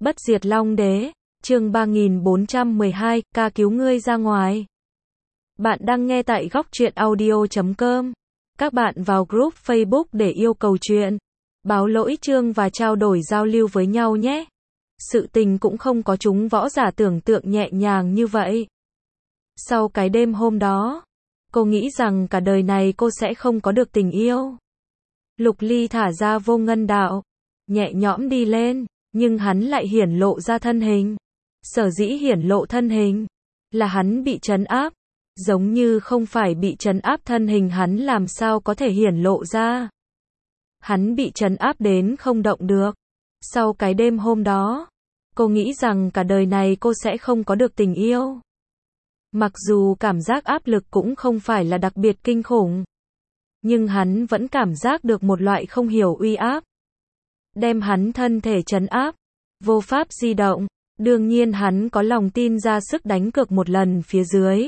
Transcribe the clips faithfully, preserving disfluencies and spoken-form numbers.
Bất diệt Long Đế, chương ba nghìn bốn trăm mười hai, ca cứu ngươi ra ngoài. Bạn đang nghe tại góc truyện audio chấm com. Các bạn vào group Facebook để yêu cầu chuyện, báo lỗi chương và trao đổi giao lưu với nhau nhé. Sự tình cũng không có chúng võ giả tưởng tượng nhẹ nhàng như vậy. Sau cái đêm hôm đó, cô nghĩ rằng cả đời này cô sẽ không có được tình yêu. Lục Ly thả ra vô ngân đạo, nhẹ nhõm đi lên, nhưng hắn lại hiển lộ ra thân hình. Sở dĩ hiển lộ thân hình, là hắn bị trấn áp. Giống như không phải bị trấn áp thân hình hắn làm sao có thể hiển lộ ra. Hắn bị trấn áp đến không động được. Sau cái đêm hôm đó, cô nghĩ rằng cả đời này cô sẽ không có được tình yêu. Mặc dù cảm giác áp lực cũng không phải là đặc biệt kinh khủng, nhưng hắn vẫn cảm giác được một loại không hiểu uy áp. Đem hắn thân thể trấn áp, vô pháp di động. Đương nhiên hắn có lòng tin ra sức đánh cược một lần phía dưới.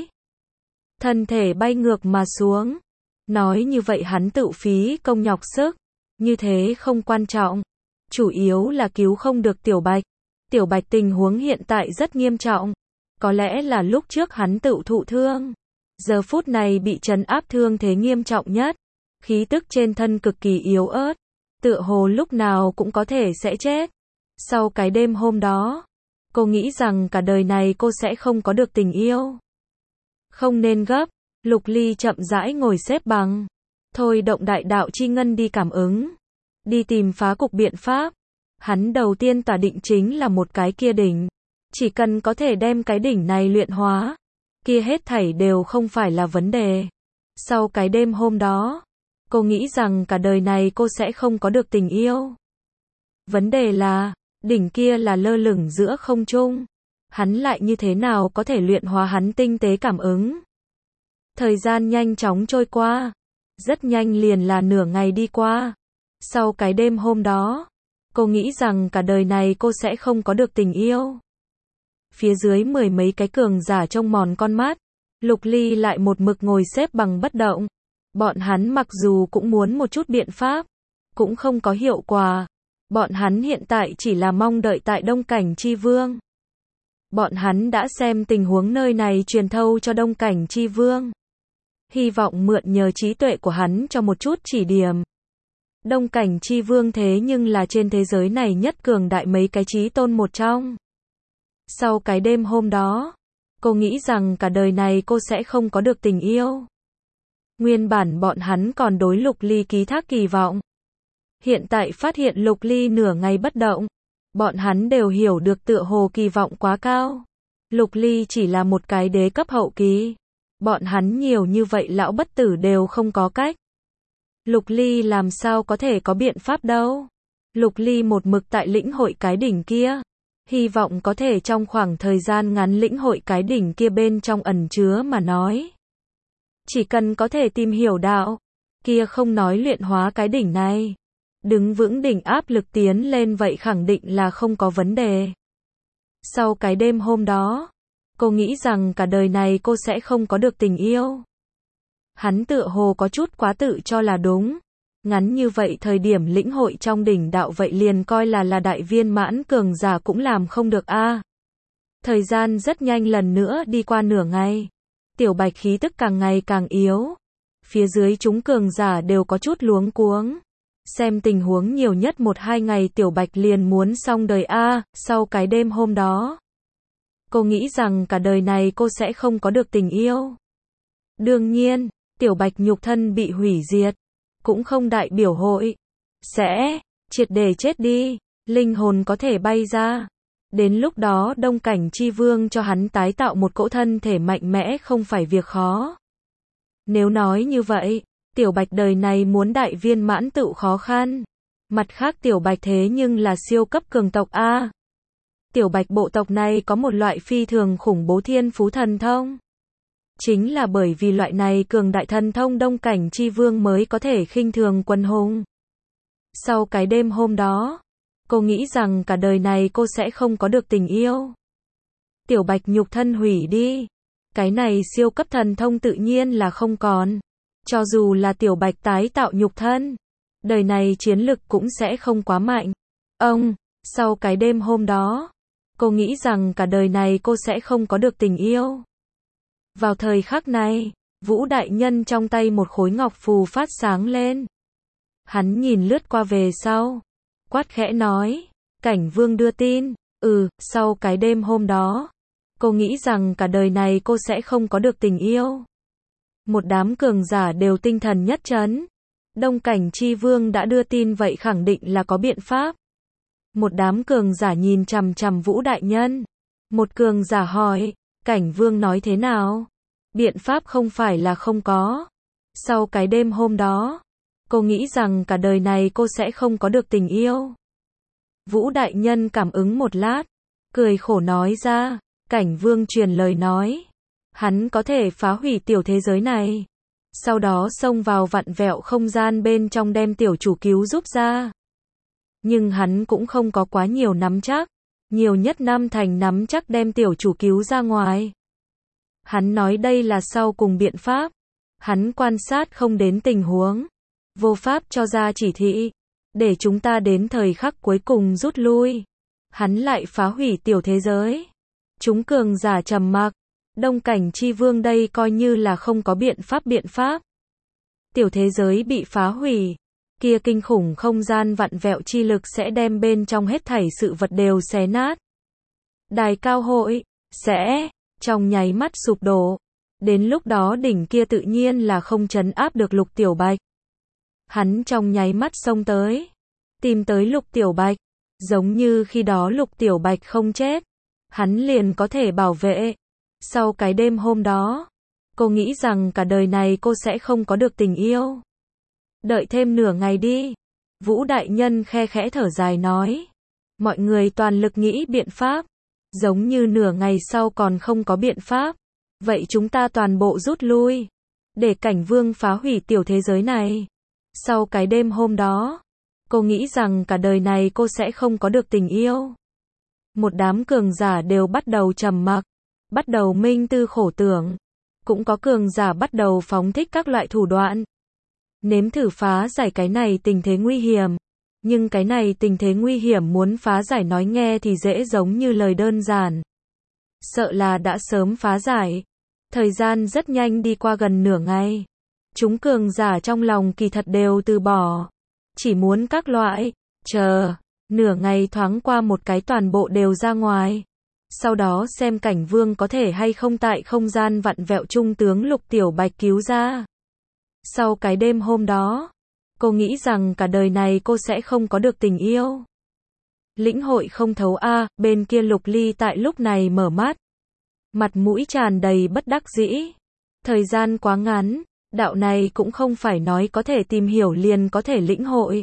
Thân thể bay ngược mà xuống. Nói như vậy hắn tự phí công nhọc sức. Như thế không quan trọng. Chủ yếu là cứu không được Tiểu Bạch. Tiểu Bạch tình huống hiện tại rất nghiêm trọng. Có lẽ là lúc trước hắn tự thụ thương. Giờ phút này bị trấn áp thương thế nghiêm trọng nhất. Khí tức trên thân cực kỳ yếu ớt. Tựa hồ lúc nào cũng có thể sẽ chết. Sau cái đêm hôm đó, cô nghĩ rằng cả đời này cô sẽ không có được tình yêu. Không nên gấp, Lục Ly chậm rãi ngồi xếp bằng. Thôi động đại đạo chi ngân đi cảm ứng. Đi tìm phá cục biện pháp. Hắn đầu tiên tỏa định chính là một cái kia đỉnh. Chỉ cần có thể đem cái đỉnh này luyện hóa, kia hết thảy đều không phải là vấn đề. Sau cái đêm hôm đó, cô nghĩ rằng cả đời này cô sẽ không có được tình yêu. Vấn đề là, đỉnh kia là lơ lửng giữa không trung. Hắn lại như thế nào có thể luyện hóa hắn tinh tế cảm ứng. Thời gian nhanh chóng trôi qua. Rất nhanh liền là nửa ngày đi qua. Sau cái đêm hôm đó, cô nghĩ rằng cả đời này cô sẽ không có được tình yêu. Phía dưới mười mấy cái cường giả trông mòn con mắt. Lục Ly lại một mực ngồi xếp bằng bất động. Bọn hắn mặc dù cũng muốn một chút biện pháp, cũng không có hiệu quả. Bọn hắn hiện tại chỉ là mong đợi tại Đông Cảnh Chi Vương. Bọn hắn đã xem tình huống nơi này truyền thâu cho Đông Cảnh Chi Vương. Hy vọng mượn nhờ trí tuệ của hắn cho một chút chỉ điểm. Đông Cảnh Chi Vương thế nhưng là trên thế giới này nhất cường đại mấy cái chí tôn một trong. Sau cái đêm hôm đó, cô nghĩ rằng cả đời này cô sẽ không có được tình yêu. Nguyên bản bọn hắn còn đối Lục Ly ký thác kỳ vọng. Hiện tại phát hiện Lục Ly nửa ngày bất động. Bọn hắn đều hiểu được tựa hồ kỳ vọng quá cao. Lục Ly chỉ là một cái đế cấp hậu kỳ. Bọn hắn nhiều như vậy lão bất tử đều không có cách. Lục Ly làm sao có thể có biện pháp đâu. Lục Ly một mực tại lĩnh hội cái đỉnh kia. Hy vọng có thể trong khoảng thời gian ngắn lĩnh hội cái đỉnh kia bên trong ẩn chứa mà nói. Chỉ cần có thể tìm hiểu đạo, kia không nói luyện hóa cái đỉnh này. Đứng vững đỉnh áp lực tiến lên vậy khẳng định là không có vấn đề. Sau cái đêm hôm đó, cô nghĩ rằng cả đời này cô sẽ không có được tình yêu. Hắn tựa hồ có chút quá tự cho là đúng. Ngắn như vậy thời điểm lĩnh hội trong đỉnh đạo vậy liền coi là là đại viên mãn cường giả cũng làm không được a. À. Thời gian rất nhanh lần nữa đi qua nửa ngày. Tiểu Bạch khí tức càng ngày càng yếu. Phía dưới chúng cường giả đều có chút luống cuống. Xem tình huống nhiều nhất một hai ngày Tiểu Bạch liền muốn xong đời a. À. Sau cái đêm hôm đó, cô nghĩ rằng cả đời này cô sẽ không có được tình yêu. Đương nhiên, Tiểu Bạch nhục thân bị hủy diệt, cũng không đại biểu hội sẽ triệt để chết đi, linh hồn có thể bay ra. Đến lúc đó Đông Cảnh Chi Vương cho hắn tái tạo một cỗ thân thể mạnh mẽ không phải việc khó. Nếu nói như vậy, Tiểu Bạch đời này muốn đại viên mãn tự khó khăn. Mặt khác Tiểu Bạch thế nhưng là siêu cấp cường tộc a. Tiểu Bạch bộ tộc này có một loại phi thường khủng bố thiên phú thần thông. Chính là bởi vì loại này cường đại thần thông Đông Cảnh Chi Vương mới có thể khinh thường quần hùng. Sau cái đêm hôm đó, cô nghĩ rằng cả đời này cô sẽ không có được tình yêu. Tiểu Bạch nhục thân hủy đi. Cái này siêu cấp thần thông tự nhiên là không còn. Cho dù là Tiểu Bạch tái tạo nhục thân, đời này chiến lực cũng sẽ không quá mạnh. Ông, Sau cái đêm hôm đó, cô nghĩ rằng cả đời này cô sẽ không có được tình yêu. Vào thời khắc này, Vũ đại nhân trong tay một khối ngọc phù phát sáng lên. Hắn nhìn lướt qua về sau, quát khẽ nói, Cảnh Vương đưa tin, ừ, sau cái đêm hôm đó, cô nghĩ rằng cả đời này cô sẽ không có được tình yêu. Một đám cường giả đều tinh thần nhất trấn. Đông Cảnh Chi Vương đã đưa tin vậy khẳng định là có biện pháp. Một đám cường giả nhìn chằm chằm Vũ đại nhân. Một cường giả hỏi, Cảnh Vương nói thế nào? Biện pháp không phải là không có. Sau cái đêm hôm đó, cô nghĩ rằng cả đời này cô sẽ không có được tình yêu. Vũ đại nhân cảm ứng một lát, cười khổ nói ra, Cảnh Vương truyền lời nói. Hắn có thể phá hủy tiểu thế giới này. Sau đó xông vào vặn vẹo không gian bên trong đem tiểu chủ cứu giúp ra. Nhưng hắn cũng không có quá nhiều nắm chắc. Nhiều nhất năm thành nắm chắc đem tiểu chủ cứu ra ngoài. Hắn nói đây là sau cùng biện pháp. Hắn quan sát không đến tình huống. Vô pháp cho ra chỉ thị. Để chúng ta đến thời khắc cuối cùng rút lui. Hắn lại phá hủy tiểu thế giới. Chúng cường giả trầm mặc. Đông Cảnh Chi Vương đây coi như là không có biện pháp biện pháp. Tiểu thế giới bị phá hủy. Kia kinh khủng không gian vặn vẹo chi lực sẽ đem bên trong hết thảy sự vật đều xé nát. Đài cao hội, sẽ, trong nháy mắt sụp đổ. Đến lúc đó đỉnh kia tự nhiên là không trấn áp được Lục Tiểu Bạch. Hắn trong nháy mắt xông tới. Tìm tới Lục Tiểu Bạch. Giống như khi đó Lục Tiểu Bạch không chết. Hắn liền có thể bảo vệ. Sau cái đêm hôm đó, cô nghĩ rằng cả đời này cô sẽ không có được tình yêu. Đợi thêm nửa ngày đi. Vũ đại nhân khe khẽ thở dài nói. Mọi người toàn lực nghĩ biện pháp. Giống như nửa ngày sau còn không có biện pháp. Vậy chúng ta toàn bộ rút lui. Để Cảnh Vương phá hủy tiểu thế giới này. Sau cái đêm hôm đó, cô nghĩ rằng cả đời này cô sẽ không có được tình yêu. Một đám cường giả đều bắt đầu trầm mặc. Bắt đầu minh tư khổ tưởng. Cũng có cường giả bắt đầu phóng thích các loại thủ đoạn. Nếm thử phá giải cái này tình thế nguy hiểm. Nhưng cái này tình thế nguy hiểm muốn phá giải nói nghe thì dễ giống như lời đơn giản. Sợ là đã sớm phá giải. Thời gian rất nhanh đi qua gần nửa ngày. Chúng cường giả trong lòng kỳ thật đều từ bỏ. Chỉ muốn các loại, chờ, nửa ngày thoáng qua một cái toàn bộ đều ra ngoài. Sau đó xem Cảnh Vương có thể hay không tại không gian vặn vẹo trung tướng Lục Tiểu Bạch cứu ra. Sau cái đêm hôm đó, cô nghĩ rằng cả đời này cô sẽ không có được tình yêu. Lĩnh hội không thấu a, à, bên kia Lục Ly tại lúc này mở mắt. Mặt mũi tràn đầy bất đắc dĩ. Thời gian quá ngắn, đạo này cũng không phải nói có thể tìm hiểu liền có thể lĩnh hội.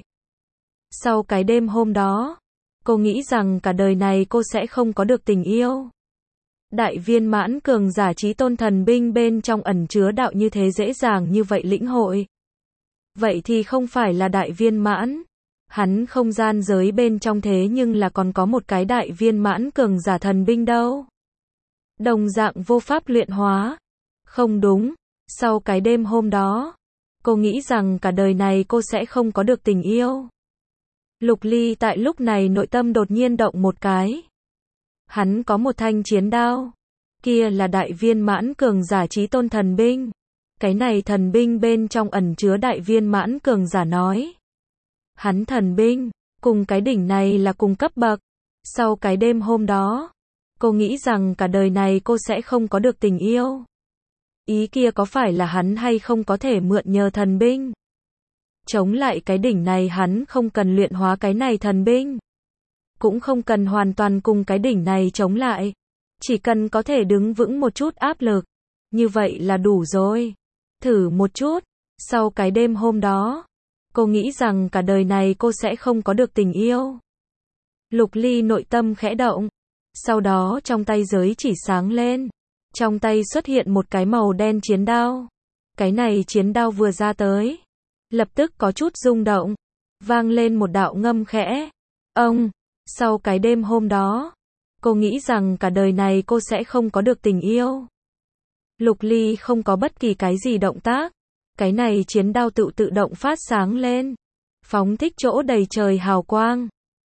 Sau cái đêm hôm đó, cô nghĩ rằng cả đời này cô sẽ không có được tình yêu. Đại viên mãn cường giả chí tôn thần binh bên trong ẩn chứa đạo như thế dễ dàng như vậy lĩnh hội. Vậy thì không phải là đại viên mãn. Hắn không gian giới bên trong thế nhưng là còn có một cái đại viên mãn cường giả thần binh đâu. Đồng dạng vô pháp luyện hóa. Không đúng. Sau cái đêm hôm đó, cô nghĩ rằng cả đời này cô sẽ không có được tình yêu. Lục Ly tại lúc này nội tâm đột nhiên động một cái. Hắn có một thanh chiến đao. Kia là đại viên mãn cường giả chí tôn thần binh. Cái này thần binh bên trong ẩn chứa đại viên mãn cường giả nói. Hắn thần binh, cùng cái đỉnh này là cùng cấp bậc. Sau cái đêm hôm đó, cô nghĩ rằng cả đời này cô sẽ không có được tình yêu. Ý kia có phải là hắn hay không có thể mượn nhờ thần binh? Chống lại cái đỉnh này hắn không cần luyện hóa cái này thần binh. Cũng không cần hoàn toàn cùng cái đỉnh này chống lại. Chỉ cần có thể đứng vững một chút áp lực. Như vậy là đủ rồi. Thử một chút. Sau cái đêm hôm đó, cô nghĩ rằng cả đời này cô sẽ không có được tình yêu. Lục Ly nội tâm khẽ động. Sau đó trong tay giới chỉ sáng lên. Trong tay xuất hiện một cái màu đen chiến đao. Cái này chiến đao vừa ra tới, lập tức có chút rung động. Vang lên một đạo ngâm khẽ. Ông, sau cái đêm hôm đó, cô nghĩ rằng cả đời này cô sẽ không có được tình yêu. Lục Ly không có bất kỳ cái gì động tác. Cái này chiến đao tự tự động phát sáng lên. Phóng thích chỗ đầy trời hào quang.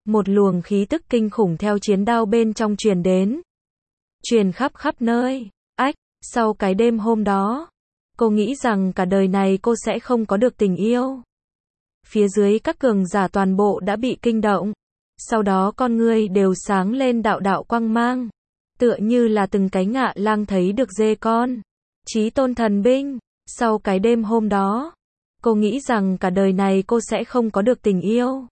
Một luồng khí tức kinh khủng theo chiến đao bên trong truyền đến. Truyền khắp khắp nơi. Ách, sau cái đêm hôm đó, cô nghĩ rằng cả đời này cô sẽ không có được tình yêu. Phía dưới các cường giả toàn bộ đã bị kinh động. Sau đó con ngươi đều sáng lên đạo đạo quang mang. Tựa như là từng cái ngạ lang thấy được dê con. Chí tôn thần binh. Sau cái đêm hôm đó, cô nghĩ rằng cả đời này cô sẽ không có được tình yêu.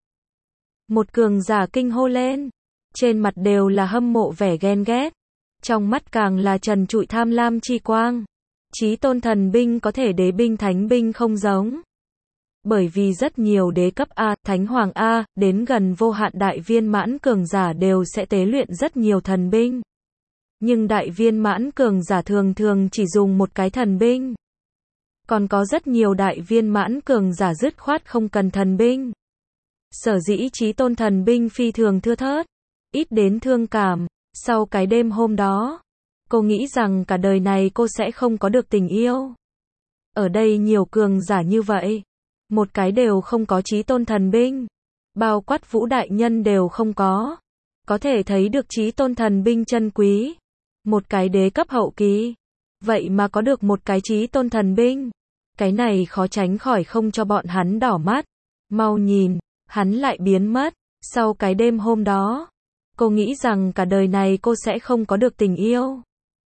Một cường giả kinh hô lên. Trên mặt đều là hâm mộ vẻ ghen ghét. Trong mắt càng là trần trụi tham lam chi quang. Chí tôn thần binh có thể đế binh thánh binh không giống. Bởi vì rất nhiều đế cấp A, thánh hoàng A, đến gần vô hạn đại viên mãn cường giả đều sẽ tế luyện rất nhiều thần binh. Nhưng đại viên mãn cường giả thường thường chỉ dùng một cái thần binh. Còn có rất nhiều đại viên mãn cường giả dứt khoát không cần thần binh. Sở dĩ chí tôn thần binh phi thường thưa thớt, ít đến thương cảm. Sau cái đêm hôm đó, cô nghĩ rằng cả đời này cô sẽ không có được tình yêu. Ở đây nhiều cường giả như vậy, một cái đều không có chí tôn thần binh. Bao quát Vũ đại nhân đều không có. Có thể thấy được chí tôn thần binh chân quý. Một cái đế cấp hậu kỳ, vậy mà có được một cái chí tôn thần binh. Cái này khó tránh khỏi không cho bọn hắn đỏ mắt. Mau nhìn, hắn lại biến mất. Sau cái đêm hôm đó, cô nghĩ rằng cả đời này cô sẽ không có được tình yêu.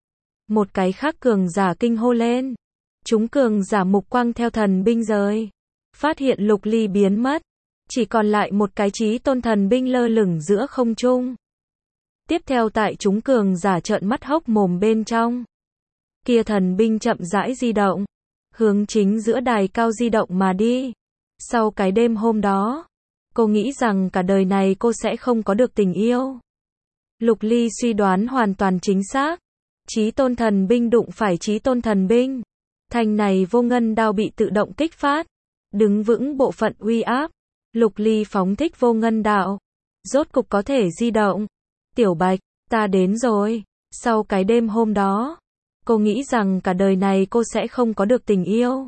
Một cái khác cường giả kinh hô lên. Chúng cường giả mục quang theo thần binh rời. Phát hiện Lục Ly biến mất. Chỉ còn lại một cái chí tôn thần binh lơ lửng giữa không trung. Tiếp theo tại chúng cường giả trợn mắt hốc mồm bên trong. Kia thần binh chậm rãi di động. Hướng chính giữa đài cao di động mà đi. Sau cái đêm hôm đó, cô nghĩ rằng cả đời này cô sẽ không có được tình yêu. Lục Ly suy đoán hoàn toàn chính xác. Chí tôn thần binh đụng phải chí tôn thần binh. Thanh này vô ngân đao bị tự động kích phát. Đứng vững bộ phận uy áp. Lục Ly phóng thích vô ngân đạo. Rốt cục có thể di động. Tiểu Bạch, ta đến rồi. Sau cái đêm hôm đó, cô nghĩ rằng cả đời này cô sẽ không có được tình yêu.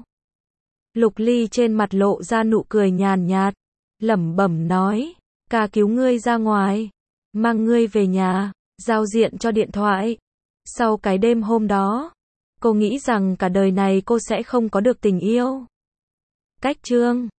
Lục Ly trên mặt lộ ra nụ cười nhàn nhạt. Lẩm bẩm nói. Ca cứu ngươi ra ngoài. Mang ngươi về nhà. Giao diện cho điện thoại. Sau cái đêm hôm đó, cô nghĩ rằng cả đời này cô sẽ không có được tình yêu. Cách chương